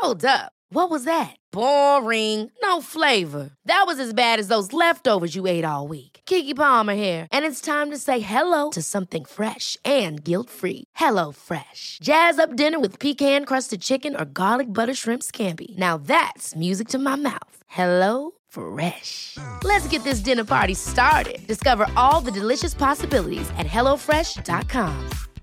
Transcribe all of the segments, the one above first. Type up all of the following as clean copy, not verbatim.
Hold up. What was that? Boring. No flavor. That was as bad as those leftovers you ate all week. Keke Palmer here, and it's time to say hello to something fresh and guilt-free. Hello Fresh. Jazz up dinner with pecan-crusted chicken or garlic butter shrimp scampi. Now that's music to my mouth. Hello Fresh. Let's get this dinner party started. Discover all the delicious possibilities at hellofresh.com.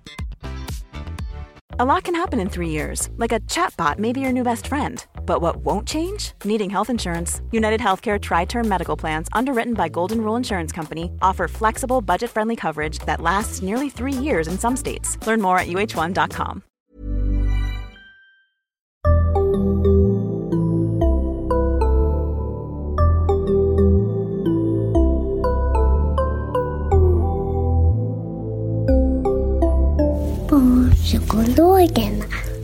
A lot can happen in 3 years, like a chatbot may be your new best friend. But what won't change? Needing health insurance. United Healthcare Tri-Term Medical Plans, underwritten by Golden Rule Insurance Company, offer flexible, budget-friendly coverage that lasts nearly 3 years in some states. Learn more at uh1.com. Barnpsykologerna.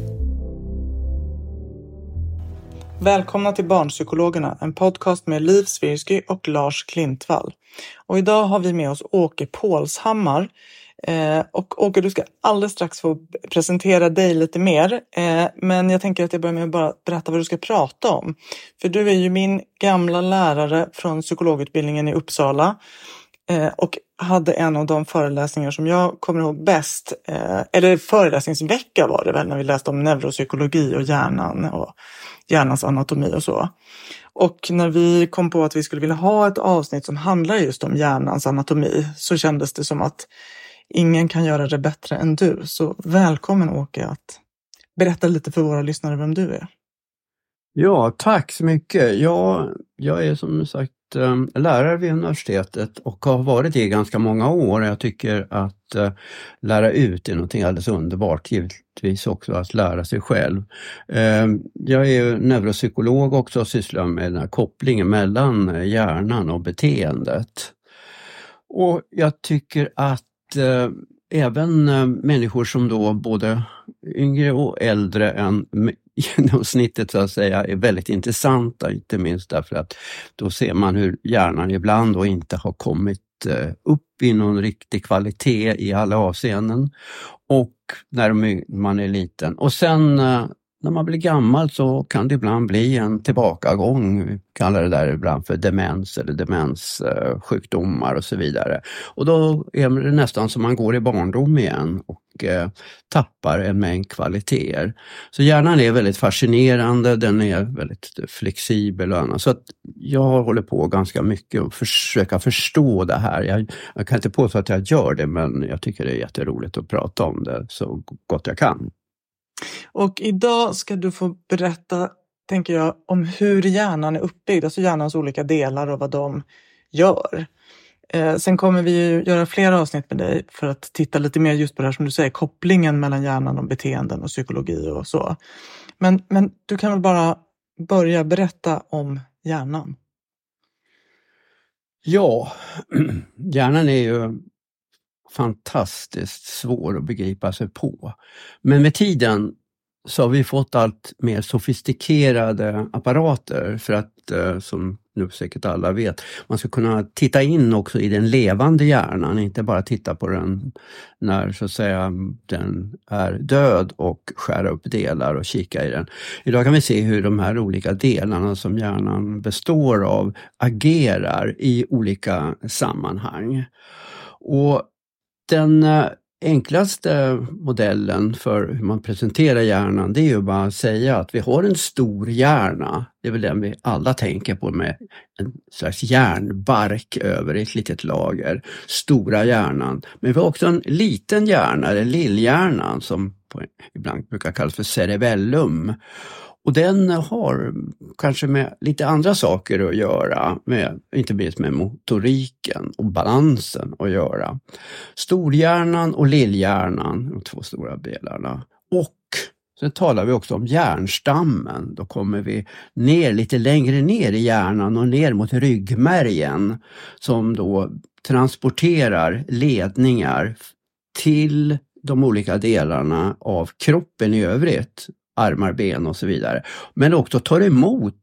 Välkomna till Barnpsykologerna, en podcast med Liv Svirsky och Lars Klintvall. Och idag har vi med oss Åke Pålshammar. Och Åke, du ska alldeles strax få presentera dig lite mer. Men jag tänker att jag börjar med att bara berätta vad du ska prata om. För du är ju min gamla lärare från psykologutbildningen i Uppsala. Och hade en av de föreläsningar som jag kommer ihåg bäst. Eller föreläsningsvecka var det väl, när vi läste om neuropsykologi och hjärnan och hjärnans anatomi och så. Och när vi kom på att vi skulle vilja ha ett avsnitt som handlar just om hjärnans anatomi, så kändes det som att ingen kan göra det bättre än du. Så välkommen Åke att berätta lite för våra lyssnare vem du är. Ja, tack så mycket. Jag är som sagt lärare vid universitetet och har varit det i ganska många år. Jag tycker att lära ut är någonting alldeles underbart, givetvis också att lära sig själv. Jag är ju neuropsykolog också och sysslar med den här kopplingen mellan hjärnan och beteendet. Och jag tycker att även människor som då både yngre och äldre än genomsnittet så att säga är väldigt intressanta, inte minst därför att då ser man hur hjärnan ibland då inte har kommit upp i någon riktig kvalitet i alla avseenden och när man är liten. Och sen när man blir gammal så kan det ibland bli en tillbakagång, vi kallar det där ibland för demens eller demenssjukdomar och så vidare. Och då är det nästan som man går i barndom igen och tappar en mängd kvaliteter. Så hjärnan är väldigt fascinerande, den är väldigt flexibel och annat. Så att jag håller på ganska mycket och försöka förstå det här. Jag kan inte påstå att jag gör det, men jag tycker det är jätteroligt att prata om det så gott jag kan. Och idag ska du få berätta, tänker jag, om hur hjärnan är uppbyggd, alltså hjärnans olika delar och vad de gör. Sen kommer vi ju göra flera avsnitt med dig för att titta lite mer just på det här som du säger, kopplingen mellan hjärnan och beteenden och psykologi och så. Men du kan väl bara börja berätta om hjärnan? Ja, hjärnan är ju fantastiskt svår att begripa sig på. Men med tiden så har vi fått allt mer sofistikerade apparater för att, som nu säkert alla vet, man ska kunna titta in också i den levande hjärnan, inte bara titta på den när så att säga den är död och skära upp delar och kika i den. Idag kan vi se hur de här olika delarna som hjärnan består av agerar i olika sammanhang. Och den enklaste modellen för hur man presenterar hjärnan, det är ju bara att säga att vi har en stor hjärna. Det är väl den vi alla tänker på, med en slags hjärnbark över ett litet lager. Stora hjärnan. Men vi har också en liten hjärna, eller lillhjärnan, som ibland brukar kallas för cerebellum. Och den har kanske med lite andra saker att göra, med, inte minst med motoriken och balansen att göra. Storhjärnan och lillhjärnan, de två stora delarna. Och så talar vi också om hjärnstammen. Då kommer vi ner lite längre ner i hjärnan och ner mot ryggmärgen som då transporterar ledningar till de olika delarna av kroppen i övrigt. Armar, ben och så vidare. Men också tar emot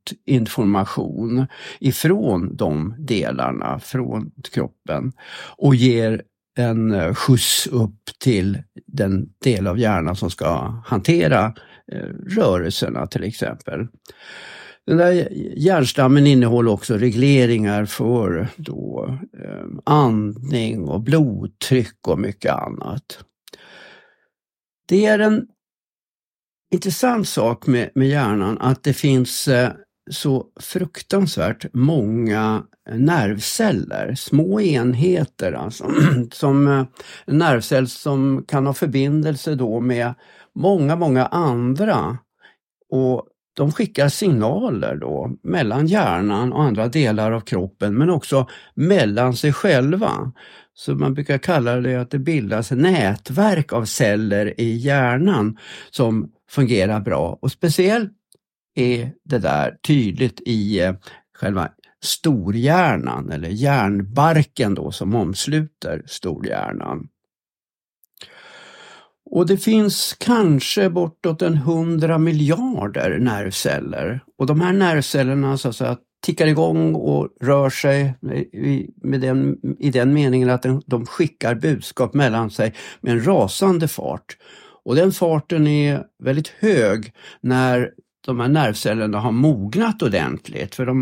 information ifrån de delarna, från kroppen. Och ger en skjuts upp till den del av hjärnan som ska hantera rörelserna till exempel. Den där hjärnstammen innehåller också regleringar för då, andning och blodtryck och mycket annat. Det är en intressant sak med hjärnan att det finns så fruktansvärt många nervceller, små enheter alltså, som nervceller som kan ha förbindelse då med många andra, och de skickar signaler då mellan hjärnan och andra delar av kroppen, men också mellan sig själva. Så man brukar kalla det att det bildas nätverk av celler i hjärnan som fungerar bra. Och speciellt är det där tydligt i själva storhjärnan eller hjärnbarken då som omsluter storhjärnan. Och det finns kanske bortåt 100 miljarder nervceller. Och de här nervcellerna så att säga tickar igång och rör sig i den meningen att de skickar budskap mellan sig med en rasande fart. Och den farten är väldigt hög när de här nervcellerna har mognat ordentligt. För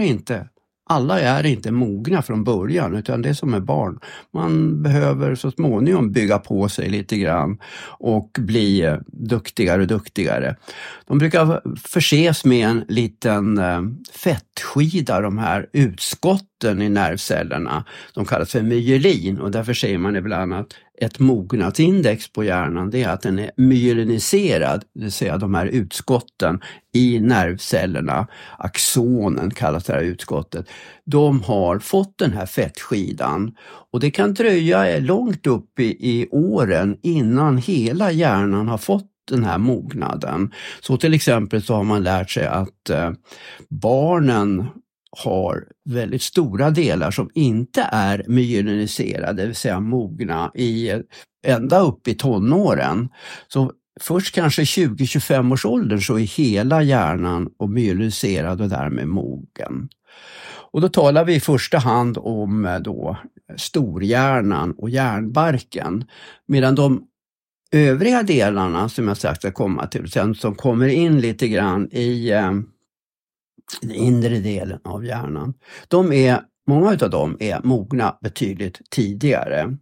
alla är inte mogna från början, utan det är som är barn. Man behöver så småningom bygga på sig lite grann och bli duktigare och duktigare. De brukar förses med en liten fettskida, de här utskotten i nervcellerna. De kallas för myelin, och därför säger man ibland att ett mognadsindex på hjärnan, det är att den är myeliniserad, det vill säga de här utskotten i nervcellerna, axonen kallas det här utskottet, de har fått den här fettskidan, och det kan dröja långt upp i åren innan hela hjärnan har fått den här mognaden. Så till exempel så har man lärt sig att barnen har väldigt stora delar som inte är myeliniserade, det vill säga mogna ända upp i tonåren. Så först kanske 20-25 års ålder så är hela hjärnan och myeliniserad och därmed mogen. Och då talar vi i första hand om då storhjärnan och hjärnbarken, medan de övriga delarna som jag sagt ska komma till sen, som kommer in lite grann i den inre delen av hjärnan. Många av dem är mogna betydligt tidigare.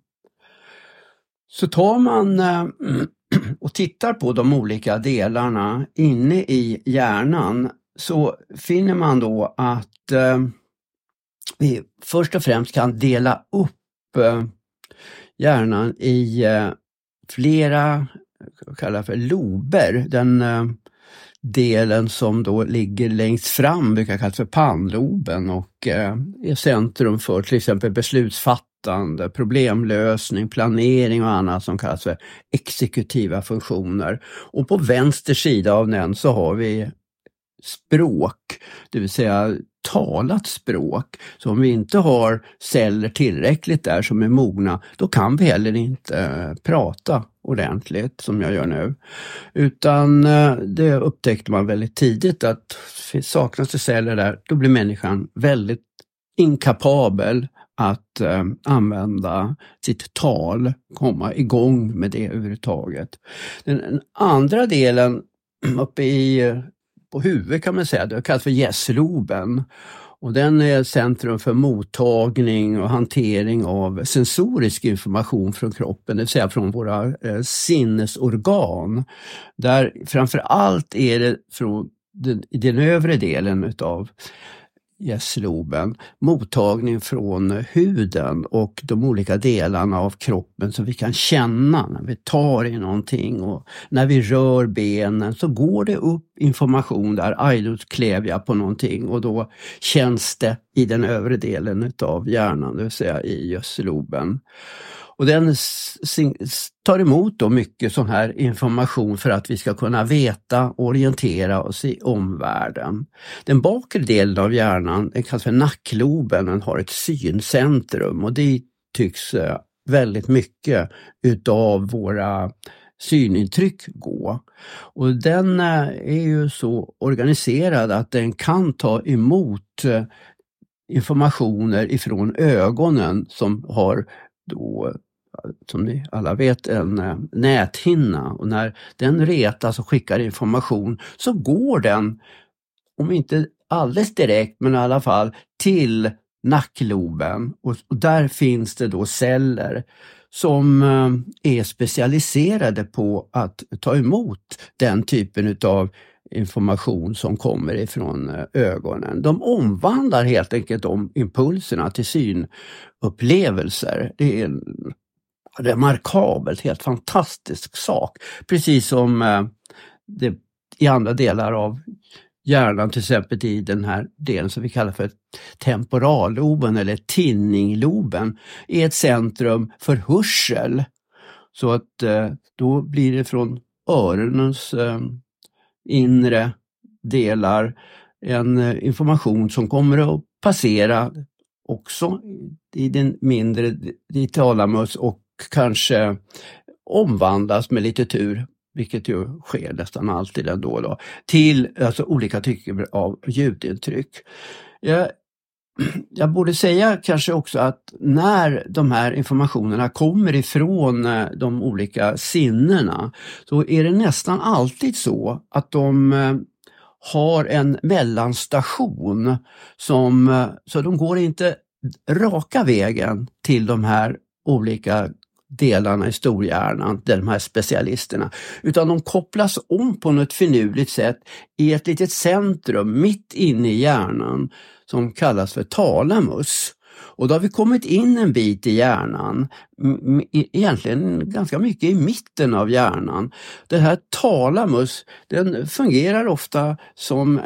Så tar man och tittar på de olika delarna inne i hjärnan, så finner man då att vi först och främst kan dela upp hjärnan i flera, kallar för lober. Den delen som då ligger längst fram brukar kallas för pannloben och är centrum för till exempel beslutsfattande, problemlösning, planering och annat som kallas för exekutiva funktioner. Och på vänster sida av den så har vi språk, det vill säga talat språk. Så om vi inte har celler tillräckligt där som är mogna, då kan vi heller inte prata ordentligt som jag gör nu. Utan det upptäckte man väldigt tidigt att saknas det celler där, då blir människan väldigt inkapabel att använda sitt tal, komma igång med det överhuvudtaget. Den andra delen uppe på huvudet kan man säga, det kallas för gässloben. Och den är centrum för mottagning och hantering av sensorisk information från kroppen, det vill säga från våra sinnesorgan. Där framför allt är det från den övre delen utav gässloben, mottagning från huden och de olika delarna av kroppen som vi kan känna när vi tar i någonting, och när vi rör benen så går det upp information där, aj, klev jag på någonting, och då känns det i den övre delen av hjärnan, det vill säga i gässloben. Och den tar emot då mycket sån här information för att vi ska kunna veta, orientera oss i omvärlden. Den bakre delen av hjärnan, den kallas för nackloben, den har ett syncentrum, och det tycks väldigt mycket utav våra synintryck gå. Och den är ju så organiserad att den kan ta emot informationer ifrån ögonen som har då som ni alla vet, en näthinna. Och när den retas och skickar information så går den, om inte alldeles direkt, men i alla fall till nackloben. Och där finns det då celler som är specialiserade på att ta emot den typen av information som kommer ifrån ögonen. De omvandlar helt enkelt de impulserna till synupplevelser. Det är en remarkabelt, helt fantastisk sak. Precis som det i andra delar av hjärnan, till exempel i den här delen som vi kallar för temporalloben eller tinningloben, är ett centrum för hörsel. Så att då blir det från öronens inre delar en information som kommer att passera också i den mindre talamus och kanske omvandlas med lite tur, vilket ju sker nästan alltid ändå då, till alltså olika typer av ljudintryck. Jag borde säga kanske också att när de här informationerna kommer ifrån de olika sinnena så är det nästan alltid så att de har en mellanstation så de går inte raka vägen till de här olika delarna i storhjärnan, de här specialisterna, utan de kopplas om på något finurligt sätt i ett litet centrum mitt inne i hjärnan som kallas för talamus. Och då har vi kommit in en bit i hjärnan, egentligen ganska mycket i mitten av hjärnan. Det här talamus, den fungerar ofta som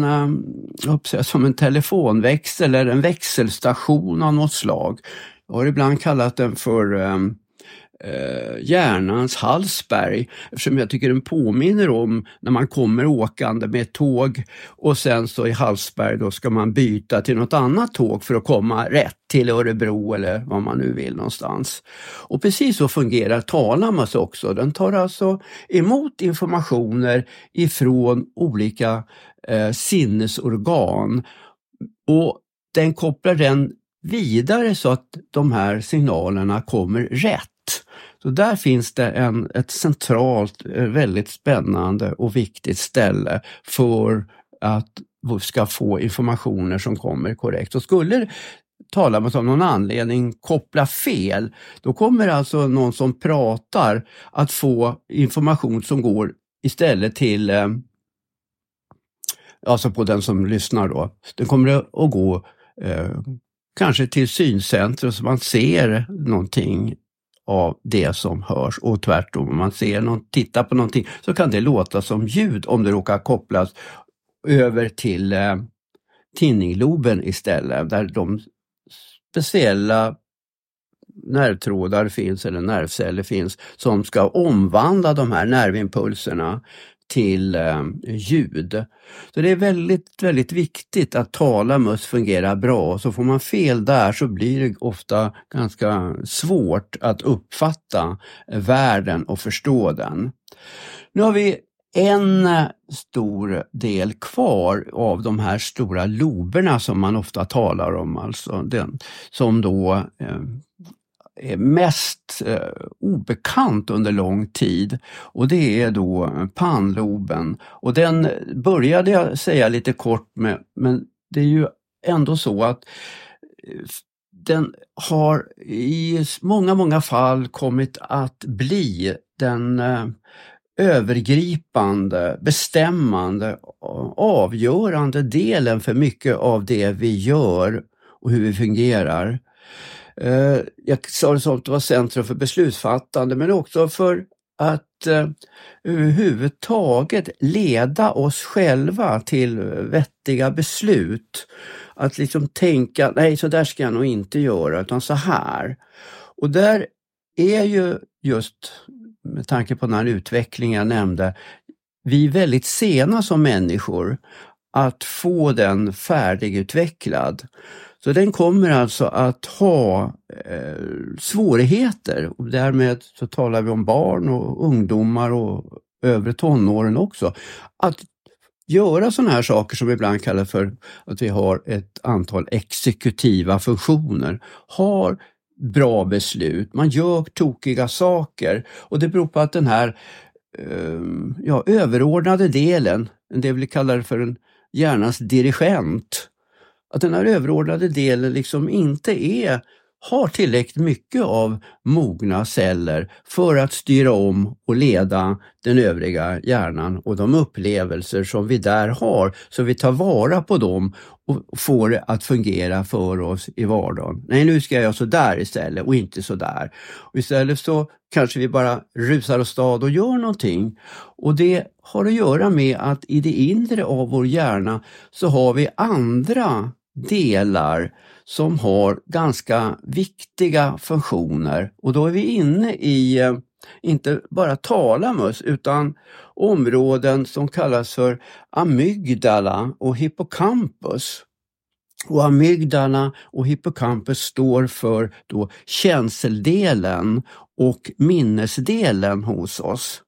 en telefonväxel eller en växelstation av något slag. Jag har ibland kallat den för hjärnans Hallsberg, eftersom jag tycker den påminner om när man kommer åkande med ett tåg och sen så i Hallsberg då ska man byta till något annat tåg för att komma rätt till Örebro eller vad man nu vill någonstans. Och precis så fungerar talamus också. Den tar alltså emot informationer ifrån olika sinnesorgan och den kopplar den vidare så att de här signalerna kommer rätt. Så där finns det ett centralt, väldigt spännande och viktigt ställe för att vi ska få informationer som kommer korrekt. Så skulle talamus av någon anledning koppla fel, då kommer alltså någon som pratar att få information som går istället till, alltså på den som lyssnar då. Den kommer att gå kanske till syncentrum så man ser någonting av det som hörs och tvärtom. Om man tittar på någonting så kan det låta som ljud om det råkar kopplas över till tinningloben istället, där de speciella nervtrådar finns eller nervceller finns som ska omvandla de här nervimpulserna till ljud. Så det är väldigt, väldigt viktigt att talamus fungerar bra. Så får man fel där så blir det ofta ganska svårt att uppfatta världen och förstå den. Nu har vi en stor del kvar av de här stora loberna som man ofta talar om, alltså den som då är mest obekant under lång tid, och det är då pannloben. Och den började jag säga lite kort med, men det är ju ändå så att den har i många fall kommit att bli den övergripande, bestämmande, avgörande delen för mycket av det vi gör och hur vi fungerar. Jag sa det som att det var centrum för beslutsfattande, men också för att överhuvudtaget leda oss själva till vettiga beslut. Att liksom tänka, nej så där ska jag nog inte göra utan så här. Och där är ju just med tanke på den här utvecklingen jag nämnde, vi är väldigt sena som människor att få den färdigutvecklad. Så den kommer alltså att ha svårigheter, och därmed så talar vi om barn och ungdomar och övre tonåren också. Att göra sådana här saker som vi ibland kallar för att vi har ett antal exekutiva funktioner har bra beslut. Man gör tokiga saker och det beror på att den här överordnade delen, det vi kallar för en hjärnans dirigent, att den här överordnade delen liksom inte har tillräckligt mycket av mogna celler för att styra om och leda den övriga hjärnan och de upplevelser som vi där har, så vi tar vara på dem och får det att fungera för oss i vardagen. Nej, nu ska jag göra så där istället och inte så där. Och istället så kanske vi bara rusar åstad och gör någonting. Och det har att göra med att i det inre av vår hjärna så har vi andra delar som har ganska viktiga funktioner. Och då är vi inne i inte bara talamus utan områden som kallas för amygdala och hippocampus. Och amygdala och hippocampus står för då känseldelen och minnesdelen hos oss.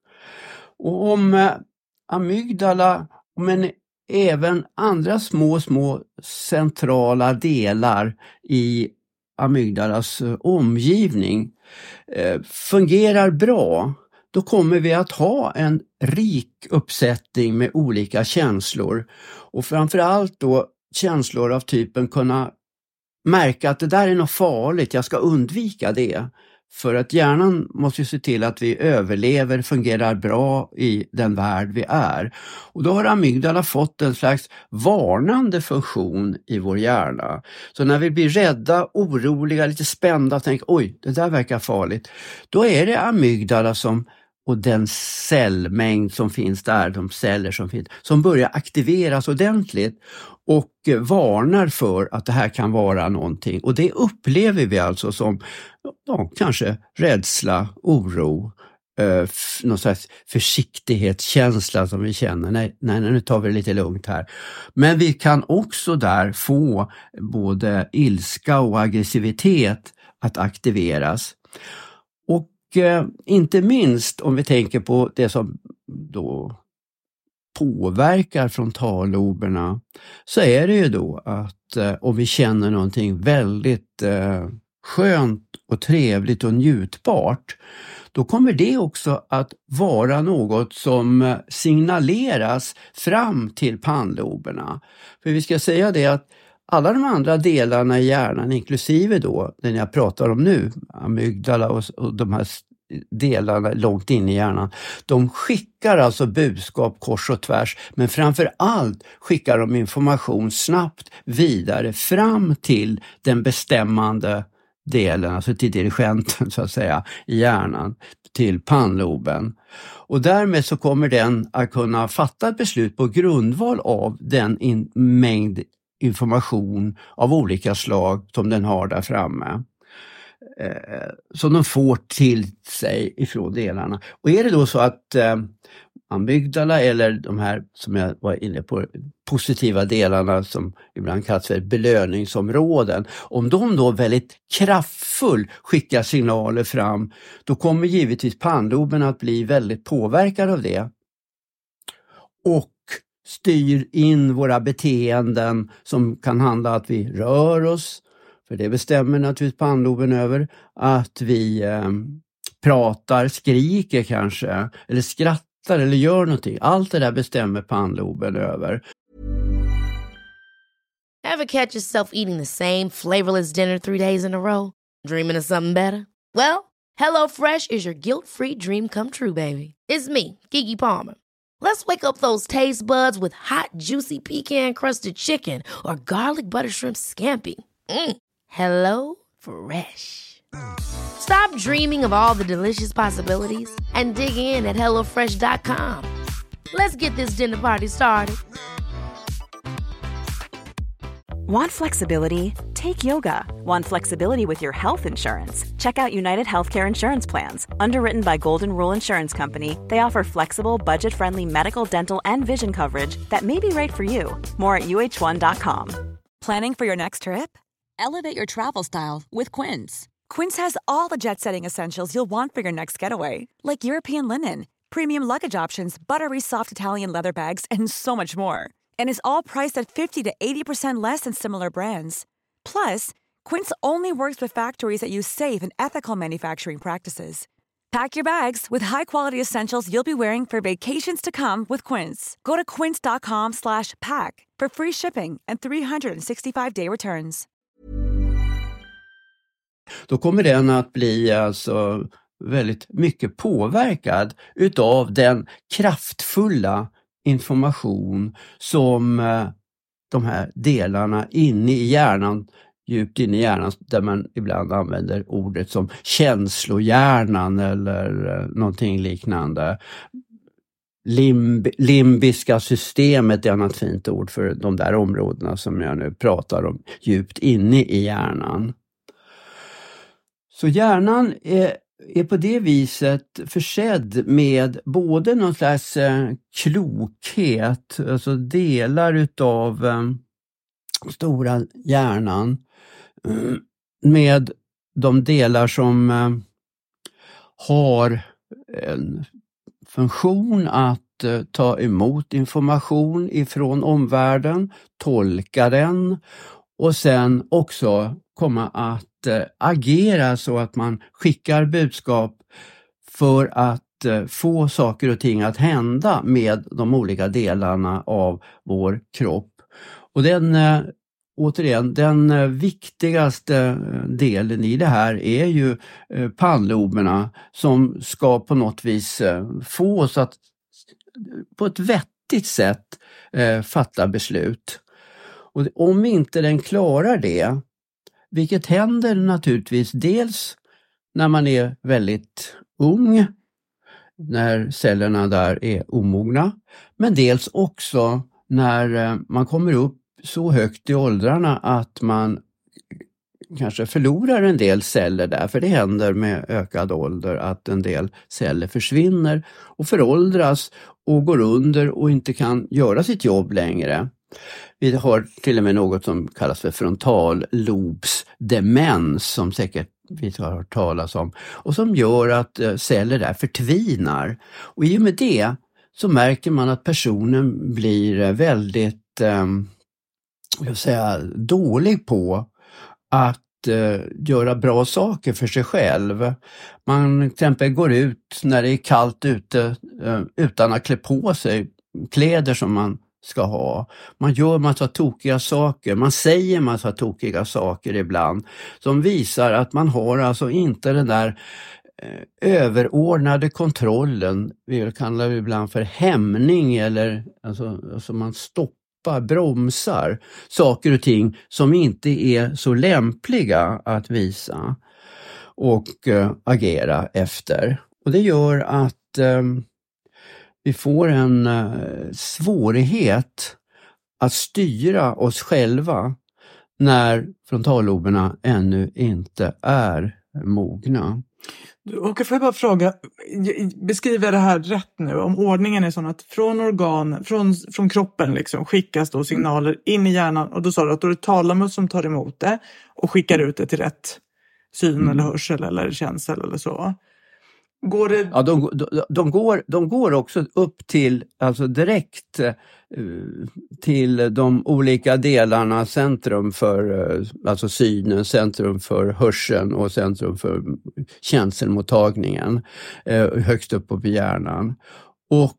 Och om amygdala, men även andra små centrala delar i amygdalas omgivning fungerar bra, då kommer vi att ha en rik uppsättning med olika känslor. Och framförallt då känslor av typen kunna märka att det där är något farligt, jag ska undvika det. För att hjärnan måste se till att vi överlever, fungerar bra i den värld vi är. Och då har amygdala fått en slags varnande funktion i vår hjärna. Så när vi blir rädda, oroliga, lite spända och tänker oj, det där verkar farligt. Då är det amygdala och den cellmängd som finns där, de celler som finns, som börjar aktiveras ordentligt och varnar för att det här kan vara någonting. Och det upplever vi alltså som kanske rädsla, oro, någon slags försiktighetskänsla som vi känner. Nej, nu tar vi det lite lugnt här. Men vi kan också där få både ilska och aggressivitet att aktiveras. Och inte minst om vi tänker på det som då påverkar frontalloberna, så är det ju då att om vi känner någonting väldigt skönt och trevligt och njutbart, då kommer det också att vara något som signaleras fram till pannloberna. För vi ska säga det att alla de andra delarna i hjärnan, inklusive då den jag pratar om nu, amygdala och de här delarna långt in i hjärnan, de skickar alltså budskap kors och tvärs, men framför allt skickar de information snabbt vidare fram till den bestämmande delen, alltså till dirigenten så att säga i hjärnan, till pannloben. Och därmed så kommer den att kunna fatta ett beslut på grundval av den mängd information av olika slag som den har där framme. Som de får till sig ifrån delarna. Och är det då så att amygdala eller de här som jag var inne på, positiva delarna som ibland kallas för belöningsområden, om de då väldigt kraftfullt skickar signaler fram, då kommer givetvis pannloben att bli väldigt påverkad av det. Och styr in våra beteenden som kan handla att vi rör oss, för det bestämmer naturligtvis pannloben över, att vi pratar, skriker kanske, eller skrattar eller gör någonting. Allt det där bestämmer pannloben över. Ever catch yourself eating the same flavorless dinner 3 days in a row? Dreaming of something better? Well, HelloFresh is your guilt-free dream come true, baby. It's me, Keke Palmer. Let's wake up those taste buds with hot, juicy pecan-crusted chicken or garlic butter shrimp scampi. Hello Fresh. Stop dreaming of all the delicious possibilities and dig in at HelloFresh.com. Let's get this dinner party started. Want flexibility? Take yoga. Want flexibility with your health insurance? Check out United Healthcare Insurance Plans. Underwritten by Golden Rule Insurance Company, they offer flexible, budget-friendly medical, dental, and vision coverage that may be right for you. More at uh1.com. Planning for your next trip? Elevate your travel style with Quince. Quince has all the jet-setting essentials you'll want for your next getaway, like European linen, premium luggage options, buttery soft Italian leather bags, and so much more. And is all priced at 50 to 80% less than similar brands. Plus, Quince only works with factories that use safe and ethical manufacturing practices. Pack your bags with high-quality essentials you'll be wearing for vacations to come with Quince. Go to quince.com/pack for free shipping and 365-day returns. Då kommer den att bli alltså väldigt mycket påverkad utav den kraftfulla information som de här delarna inne i hjärnan, djupt inne i hjärnan, där man ibland använder ordet som känslohjärnan eller någonting liknande. Limbiska systemet är ett annat fint ord för de där områdena som jag nu pratar om, djupt inne i hjärnan. Så hjärnan är på det viset försedd med både någon slags klokhet, alltså delar utav stora hjärnan, med de delar som har en funktion att ta emot information ifrån omvärlden, tolka den och sen också komma att agera så att man skickar budskap för att få saker och ting att hända med de olika delarna av vår kropp. Och den viktigaste delen i det här är ju pannloberna som ska på något vis få oss att på ett vettigt sätt fatta beslut. Och om inte den klarar det, vilket händer naturligtvis dels när man är väldigt ung, när cellerna där är omogna, men dels också när man kommer upp så högt i åldrarna att man kanske förlorar en del celler där, för det händer med ökad ålder att en del celler försvinner och föråldras och går under och inte kan göra sitt jobb längre. Vi har till och med något som kallas för frontallobsdemens som säkert vi har hört talas om och som gör att celler där förtvinar. Och i och med det så märker man att personen blir väldigt dålig på att göra bra saker för sig själv. Man till exempel går ut när det är kallt ute utan att klä på sig kläder som man ska ha. Man gör massa tokiga saker, man säger massa tokiga saker ibland som visar att man har alltså inte den där överordnade kontrollen, vi kallar det ibland för hämning, eller alltså man bromsar saker och ting som inte är så lämpliga att visa och agera efter. Och det gör att vi får en svårighet att styra oss själva när frontalloberna ännu inte är mogna. Och får jag bara fråga, beskriver det här rätt nu? Om ordningen är sån att från kroppen liksom skickas då signaler in i hjärnan, och då sa du att då är det talamus som tar emot det och skickar ut det till rätt syn eller hörsel eller känsel eller så. Går det... Ja, de går också upp till, alltså direkt till de olika delarna, centrum för alltså synen, centrum för hörseln och centrum för känselmottagningen högst upp på hjärnan. Och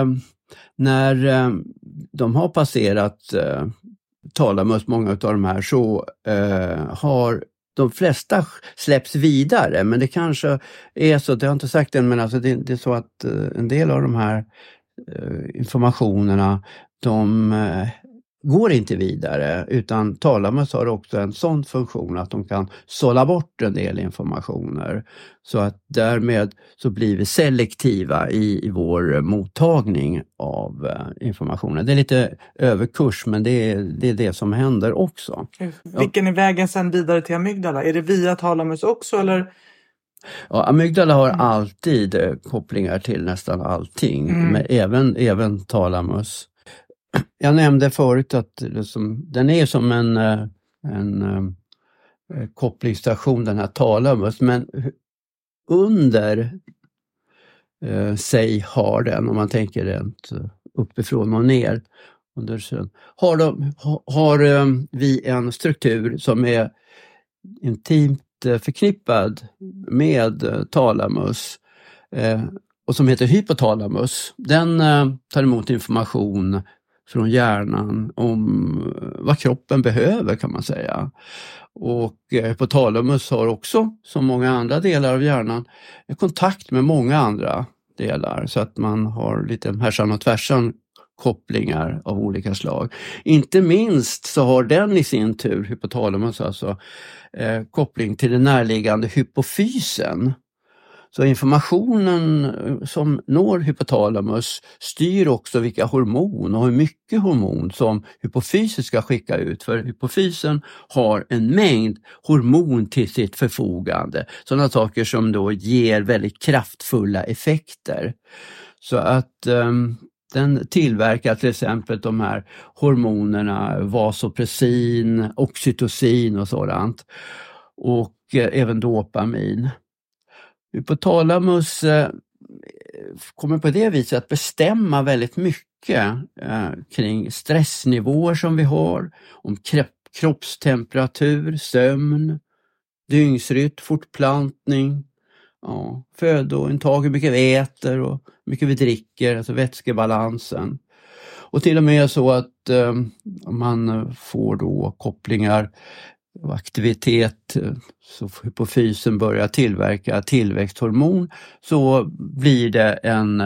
när de har passerat talamus, många av de här, så har de flesta släpps vidare, men det kanske är så, det har jag inte sagt än, men alltså det är så att en del av de här informationerna, de går inte vidare, utan talamus har också en sån funktion att de kan sålla bort en del informationer, så att därmed så blir vi selektiva i vår mottagning av informationen. Det är lite överkurs, men det är det som händer också. Vilken är vägen sen vidare till amygdala? Är det via talamus också, eller? Ja, amygdala har alltid kopplingar till nästan allting, men även talamus. Jag nämnde förut att den är som en kopplingsstation, den här talamus, men under sig har den, om man tänker rent uppifrån och ner, har vi en struktur som är intimt förknippad med talamus och som heter hypotalamus. Den tar emot information från hjärnan om vad kroppen behöver, kan man säga. Och hypotalamus har också, som många andra delar av hjärnan, kontakt med många andra delar, så att man har lite härsan och tvärsan kopplingar av olika slag. Inte minst så har den i sin tur, hypotalamus alltså, koppling till den närliggande hypofysen. Så informationen som når hypotalamus styr också vilka hormon och hur mycket hormon som hypofysen ska skicka ut. För hypofysen har en mängd hormon till sitt förfogande. Sådana saker som då ger väldigt kraftfulla effekter. Så att den tillverkar till exempel de här hormonerna vasopressin, oxytocin och sådant. Och även dopamin. Hypotalamus kommer på det viset att bestämma väldigt mycket kring stressnivåer som vi har, om kroppstemperatur, sömn, dygnsrytm, fortplantning, födointag, hur mycket vi äter och hur mycket vi dricker, alltså vätskebalansen. Och till och med så att man får då kopplingar och aktivitet, så hypofysen börjar tillverka tillväxthormon, så blir det en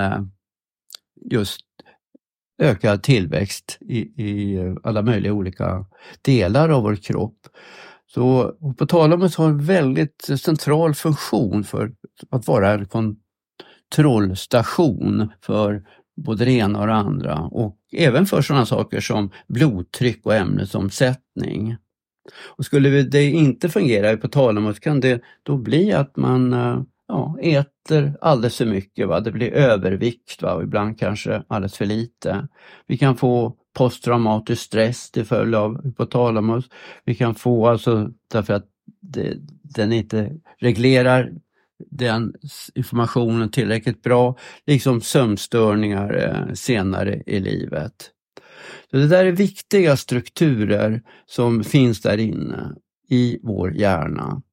just ökad tillväxt i alla möjliga olika delar av vår kropp. Så hypotalamus har en väldigt central funktion för att vara en kontrollstation för både det ena och det andra, och även för sådana saker som blodtryck och ämnesomsättning. Och skulle det inte fungera i hypotalamus, kan det då bli att man äter alldeles för mycket. Va? Det blir övervikt, va? Och ibland kanske alldeles för lite. Vi kan få posttraumatisk stress till följd av hypotalamus. Vi kan få, alltså därför att den inte reglerar den informationen tillräckligt bra, liksom sömnstörningar senare i livet. Så det där är viktiga strukturer som finns där inne i vår hjärna.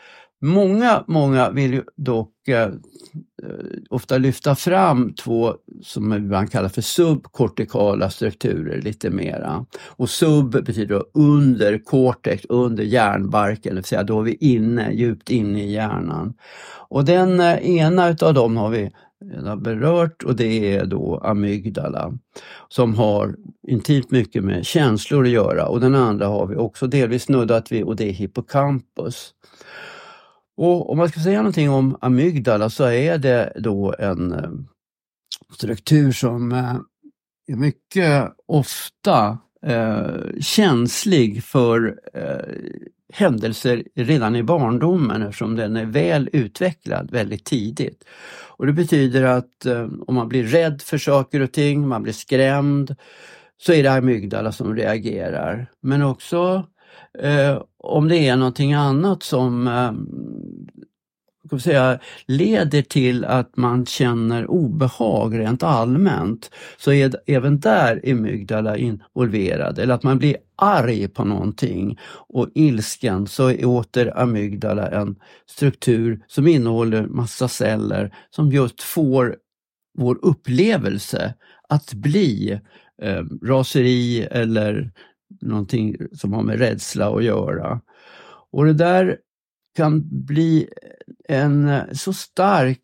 Många vill ju dock ofta lyfta fram två som man kallar för subkortikala strukturer lite mera. Och sub betyder under cortex, under hjärnbarken, det vill säga då är vi djupt inne i hjärnan. Och den ena utav dem har vi berört, och det är då amygdala, som har intimt mycket med känslor att göra, och den andra har vi också delvis snuddat vid, och det är hippocampus. Och om man ska säga någonting om amygdala, så är det då en struktur som är mycket ofta känslig för händelser redan i barndomen, eftersom den är väl utvecklad väldigt tidigt. Och det betyder att om man blir rädd för saker och ting, man blir skrämd, så är det amygdala som reagerar. Men också om det är någonting annat som leder till att man känner obehag rent allmänt, så är även där amygdala involverad. Eller att man blir arg på någonting och ilsken, så är åter amygdala en struktur som innehåller massa celler som just får vår upplevelse att bli raseri eller någonting som har med rädsla att göra. Och det där kan bli en så stark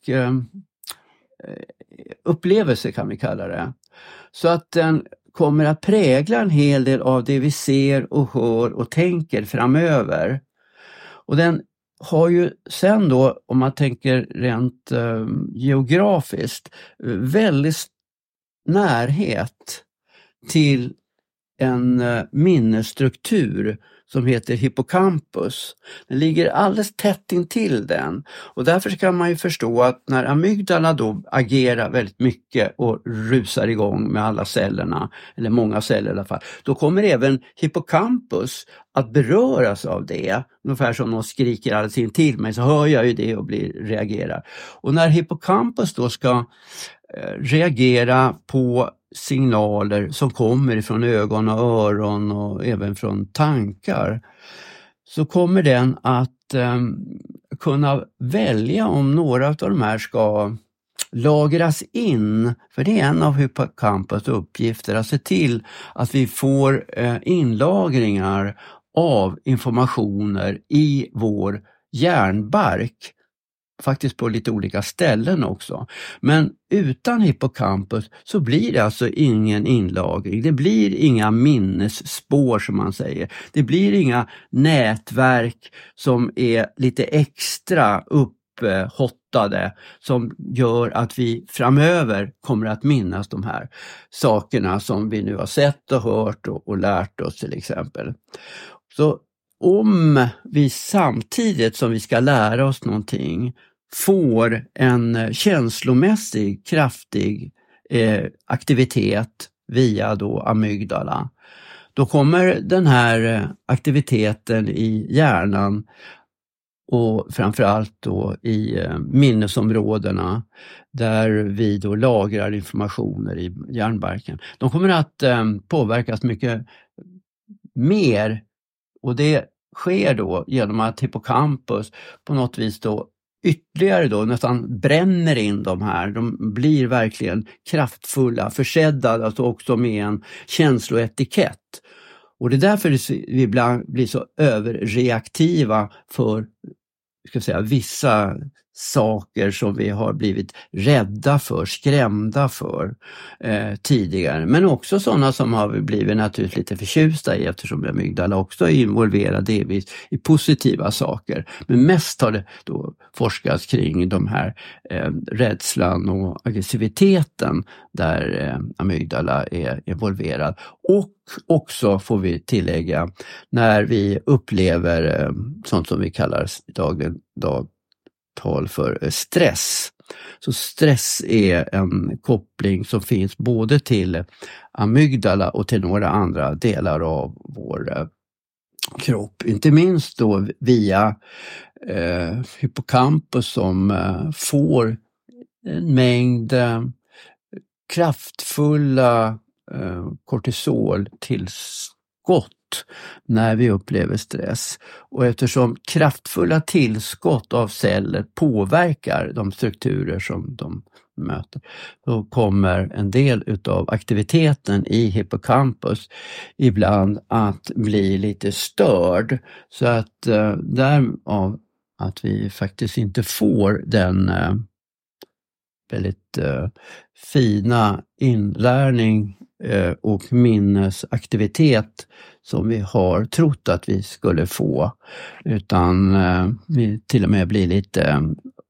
upplevelse, kan vi kalla det. Så att den kommer att prägla en hel del av det vi ser och hör och tänker framöver. Och den har ju sen då, om man tänker rent geografiskt, väldigt närhet till en minnesstruktur som heter hippocampus. Den ligger alldeles tätt intill den, och därför kan man ju förstå att när amygdala då agerar väldigt mycket och rusar igång med alla cellerna, eller många celler i alla fall, då kommer även hippocampus att beröras av det. Ungefär som någon skriker alldeles intill mig, så hör jag ju det och reagerar. Och när hippocampus då ska reagera på signaler som kommer från ögon och öron och även från tankar, så kommer den att kunna välja om några av de här ska lagras in. För det är en av hippocampus uppgifter att se till att vi får inlagringar av informationer i vår hjärnbark. Faktiskt på lite olika ställen också. Men utan hippocampus så blir det alltså ingen inlagring. Det blir inga minnesspår som man säger. Det blir inga nätverk som är lite extra upphottade som gör att vi framöver kommer att minnas de här sakerna som vi nu har sett och hört och lärt oss till exempel. Så om vi samtidigt som vi ska lära oss någonting får en känslomässig kraftig aktivitet via då amygdala, då kommer den här aktiviteten i hjärnan och framförallt då i minnesområdena där vi då lagrar informationer i hjärnbarken. De kommer att påverkas mycket mer, och det sker då genom att hippocampus på något vis då ytterligare då nästan bränner in de här. De blir verkligen kraftfulla, försedda alltså också med en känsloetikett. Och det är därför vi ibland blir så överreaktiva för vissa saker som vi har blivit rädda för, skrämda för tidigare. Men också sådana som har blivit naturligtvis lite förtjusta i, eftersom amygdala också är involverad delvis i positiva saker. Men mest har det då forskats kring de här rädslan och aggressiviteten där amygdala är involverad. Och också får vi tillägga när vi upplever sånt som vi kallar tal för stress. Så stress är en koppling som finns både till amygdala och till några andra delar av vår kropp. Inte minst då via hippocampus som får en mängd kraftfulla kortisoltillskott när vi upplever stress. Och eftersom kraftfulla tillskott av celler påverkar de strukturer som de möter, då kommer en del utav aktiviteten i hippocampus ibland att bli lite störd, så att därav att vi faktiskt inte får den väldigt fina inlärning och minnesaktivitet som vi har trott att vi skulle få, utan vi till och med blir lite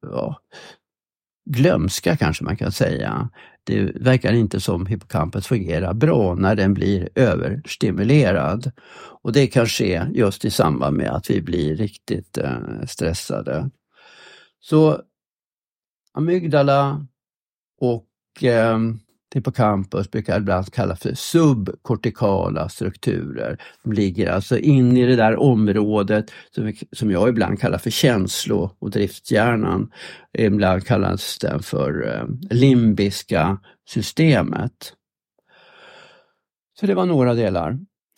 glömska kanske man kan säga. Det verkar inte som hippocampus fungerar bra när den blir överstimulerad, och det kan ske just i samband med att vi blir riktigt stressade. Så amygdala och hippocampus brukar ibland kallas för subkortikala strukturer. De ligger alltså in i det där området som jag ibland kallar för känslo- och driftshjärnan. Ibland kallas den för limbiska systemet. Så det var några delar.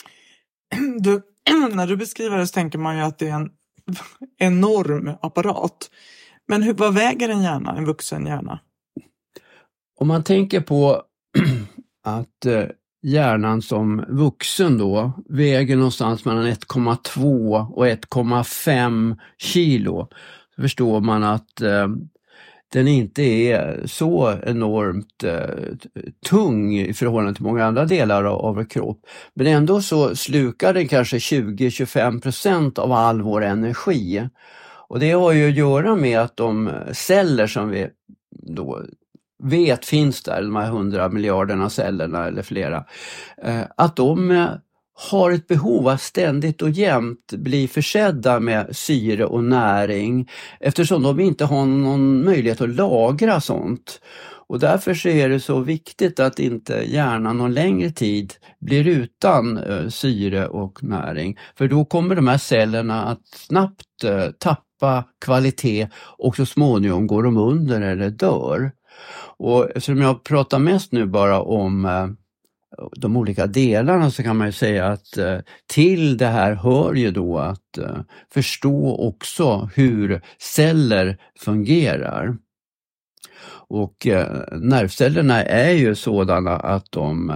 När du beskriver det så tänker man ju att det är en enorm apparat. Men vad väger en hjärna, en vuxen hjärna? Om man tänker på att hjärnan som vuxen då väger någonstans mellan 1,2 och 1,5 kilo, så förstår man att den inte är så enormt tung i förhållande till många andra delar av vår kropp. Men ändå så slukar den kanske 20-25% av all vår energi. Och det har ju att göra med att de celler som vi då vet finns där, de här 100 miljarderna cellerna eller flera, att de har ett behov att ständigt och jämt bli försedda med syre och näring, eftersom de inte har någon möjlighet att lagra sånt. Och därför så är det så viktigt att inte hjärnan någon längre tid blir utan syre och näring. För då kommer de här cellerna att snabbt tappa kvalitet och så småningom går de under eller dör. Och eftersom jag pratar mest nu bara om de olika delarna, så kan man ju säga att till det här hör ju då att förstå också hur celler fungerar. Och nervcellerna är ju sådana att de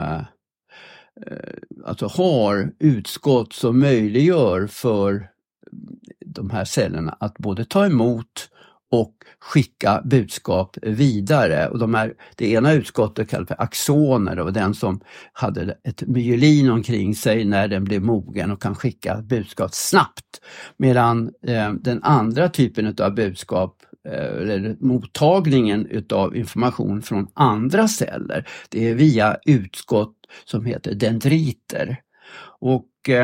alltså har utskott som möjliggör för de här cellerna att både ta emot och skicka budskap vidare. Och det ena utskottet kallas för axoner, och den som hade ett myelin omkring sig när den blev mogen och kan skicka budskap snabbt. Medan den andra typen av budskap, eller mottagningen utav information från andra celler, det är via utskott som heter dendriter. Och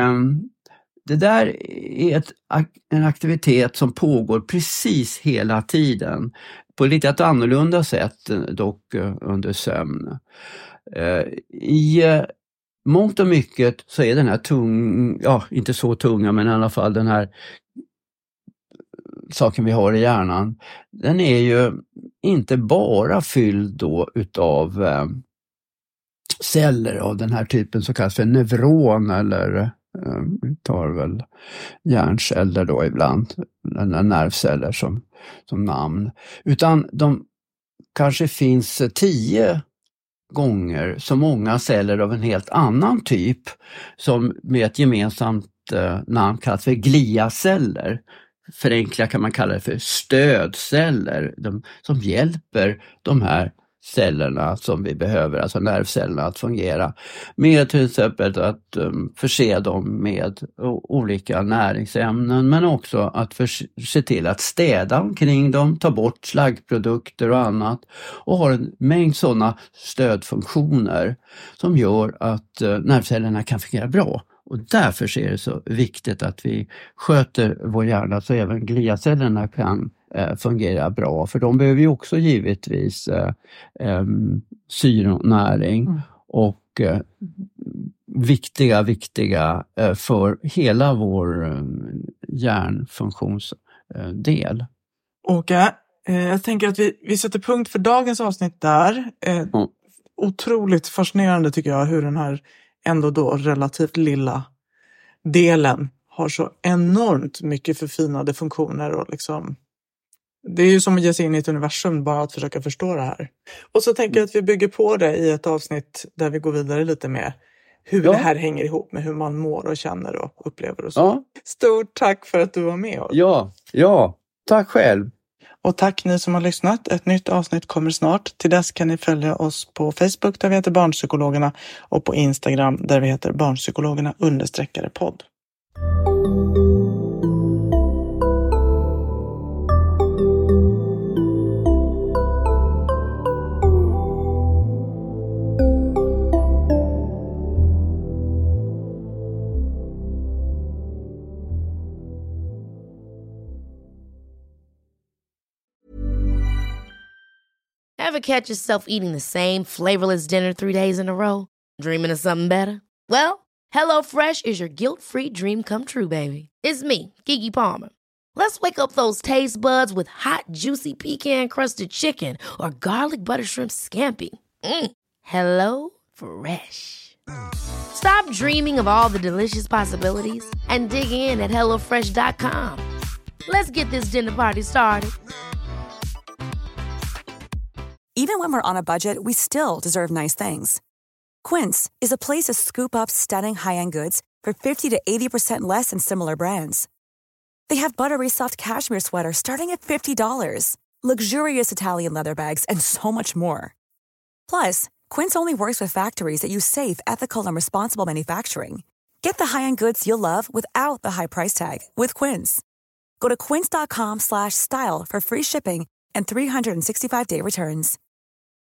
det där är en aktivitet som pågår precis hela tiden, på lite ett annorlunda sätt dock under sömn. I mångt och mycket så är den här inte så tunga, men i alla fall den här saken vi har i hjärnan, den är ju inte bara fylld då utav celler av den här typen som kallas för neuron, eller vi tar väl hjärnceller då ibland, nervceller som namn, utan de kanske finns 10 gånger så många celler av en helt annan typ, som med ett gemensamt namn kallas för gliaceller. Förenklat kan man kalla det för stödceller, som hjälper de här cellerna som vi behöver, alltså nervcellerna, att fungera. Med till exempel att förse dem med olika näringsämnen, men också att se till att städa omkring dem, ta bort slaggprodukter och annat, och har en mängd sådana stödfunktioner som gör att nervcellerna kan fungera bra. Och därför är det så viktigt att vi sköter vår hjärna så även gliacellerna kan fungera bra. För de behöver ju också givetvis syre och näring och viktiga för hela vår hjärnfunktionsdel. Åke, jag tänker att vi sätter punkt för dagens avsnitt där. Otroligt fascinerande tycker jag hur den här ändå då relativt lilla delen har så enormt mycket förfinade funktioner, och liksom det är ju som att ge sig in i ett universum bara att försöka förstå det här. Och så tänker jag att vi bygger på det i ett avsnitt där vi går vidare lite med hur det här hänger ihop med hur man mår och känner och upplever och så. Ja. Stort tack för att du var med oss. Ja, tack själv. Och tack ni som har lyssnat. Ett nytt avsnitt kommer snart. Till dess kan ni följa oss på Facebook där vi heter Barnpsykologerna, och på Instagram där vi heter Barnpsykologerna_podd. Ever catch yourself eating the same flavorless dinner 3 days in a row? Dreaming of something better? Well, HelloFresh is your guilt-free dream come true, baby. It's me, Keke Palmer. Let's wake up those taste buds with hot, juicy pecan-crusted chicken or garlic butter shrimp scampi. Hello Fresh. Stop dreaming of all the delicious possibilities and dig in at HelloFresh.com. Let's get this dinner party started. Even when we're on a budget, we still deserve nice things. Quince is a place to scoop up stunning high-end goods for 50 to 80% less than similar brands. They have buttery soft cashmere sweaters starting at $50, luxurious Italian leather bags, and so much more. Plus, Quince only works with factories that use safe, ethical, and responsible manufacturing. Get the high-end goods you'll love without the high price tag with Quince. Go to quince.com/style for free shipping and 365-day returns.